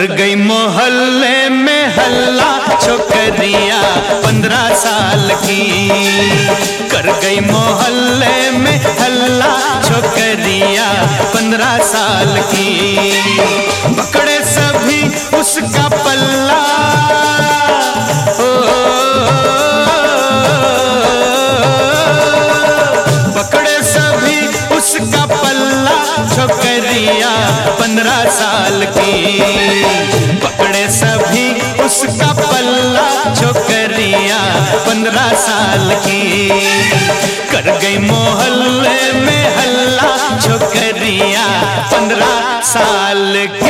गई मोहल्ले में हल्ला, छोकरिया 15 साल की। कर गई मोहल्ले में हल्ला, छोकरिया 15 साल की। पकड़े सभी उसका पल्ला, पकड़े सभी उसका पल्ला, छोकरिया 15 साल की। पकड़े सभी उसका पल्ला, छोकरिया 15 साल की। कर गई मोहल्ले में हल्ला, छोकरिया 15 साल की।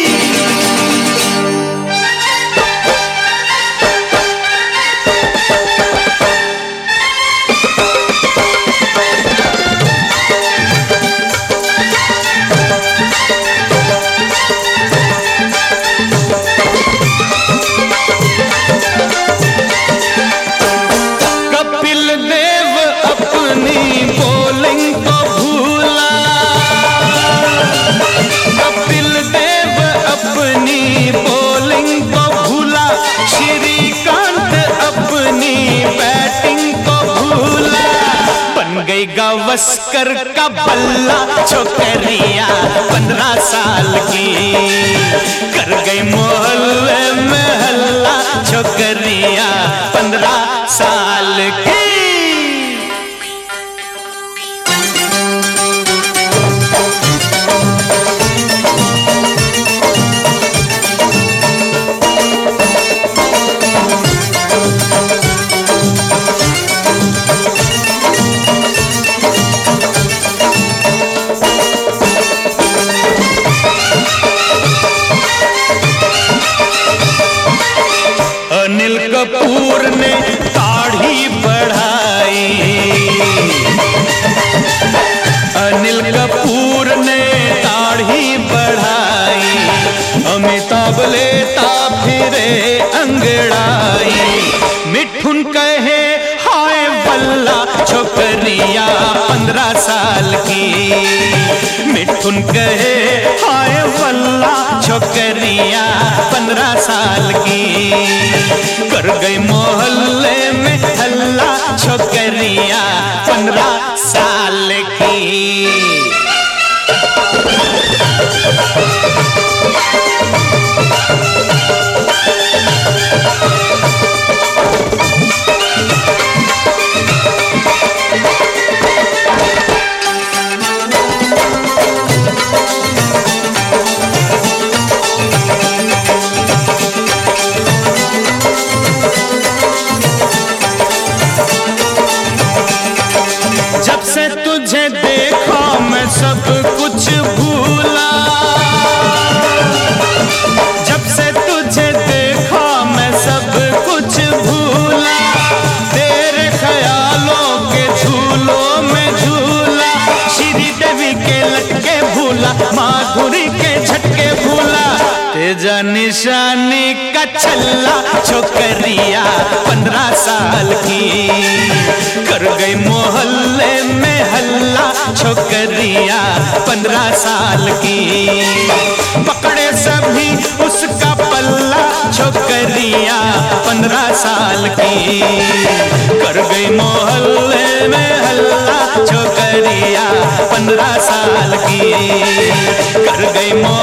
गावस्कर का बल्ला, छोकरिया 15 साल की। कर गई मोहल्ले में हल्ला, छोकरिया 15 साल की। अनिल कपूर ने दाढ़ी बढ़ाई, अनिल कपूर ने दाढ़ी बढ़ाई। अमिताभ लेता फिरे अंगड़ाई। मिठुन कहे हाय वल्ला, छोकरिया 15 साल की। मिठुन कहे हाय वल्ला, छोकरिया 15 साल की। कर गई मोहल्ले में हल्ला, छोकरिया 15 साल की। जब से तुझे देखा मैं सब कुछ भूला, जब से तुझे देखा मैं सब कुछ भूला। तेरे ख्यालों के झूलों में झूला। श्री देवी के लटके भूला, माधुरी के झटके भूला। तेजा निशानी का छल्ला, छोकरिया 15 साल की। कर गई मोहल्ले में हल्ला, छोकरिया 15 साल की। पकड़े सभी उसका पल्ला, छोकरिया 15 साल की। कर गई मोहल्ले में हल्ला, छोकरिया 15 साल की। कर गई